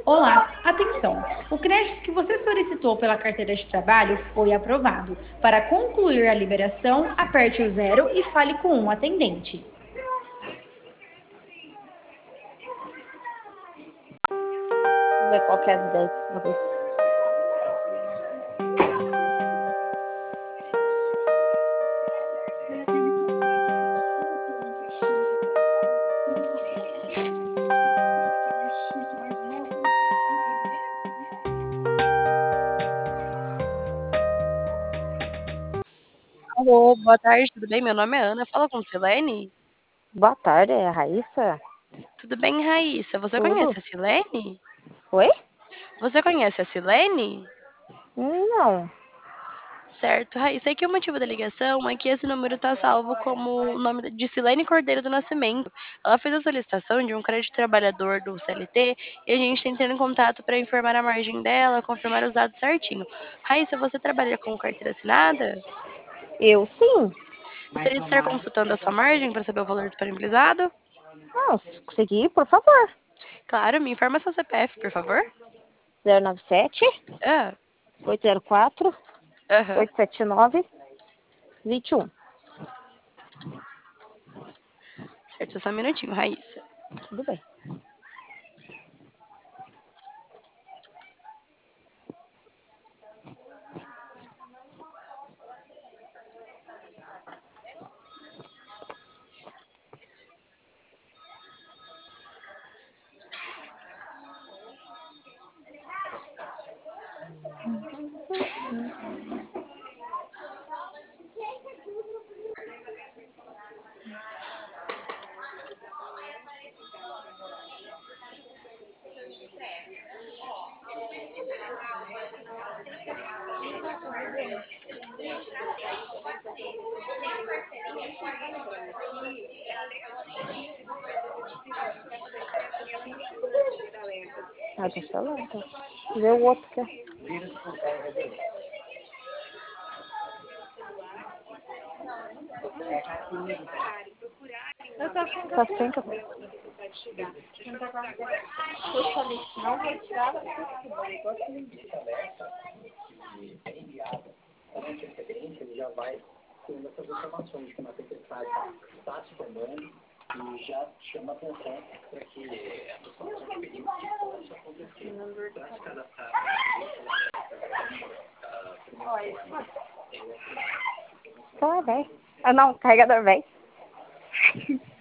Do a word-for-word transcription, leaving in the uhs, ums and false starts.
Olá, atenção! O crédito que você solicitou pela carteira de trabalho foi aprovado. Para concluir a liberação, aperte o zero e fale com um atendente. Vamos ver qual que é as dez. Vamos ver. Alô, boa tarde, tudo bem? Meu nome é Ana, fala com Silene? Boa tarde, é a Raíssa? Tudo bem, Raíssa? Você Tudo? conhece a Silene? Oi? Você conhece a Silene? Não. Certo, Raíssa, aqui o motivo da ligação é que esse número está salvo como o nome de Silene Cordeiro do Nascimento. Ela fez a solicitação de um crédito trabalhador do C L T e a gente está entrando em contato para informar a margem dela, confirmar os dados certinho. Raíssa, você trabalha com carteira assinada? Eu sim. Gostaria de estar consultando a sua margem para saber o valor disponibilizado? Não, se conseguir, por favor. Claro, me informa seu C P F, por favor. zero nove sete, Ah, oito zero quatro, aham. oito sete nove, dois um. Certo, só um minutinho, Raíssa. Tudo bem. Ah, deixa lá, então. Vê o outro que é. Tá sem que eu... Puxa ali. Não vai tirar. Ele já vai tendo essas informações de como a secretária está se formando e já chama atenção para que essas situações de perigo que possam acontecer. Para se cadastrar, Tá, vai. Ah, não, carregador, vai.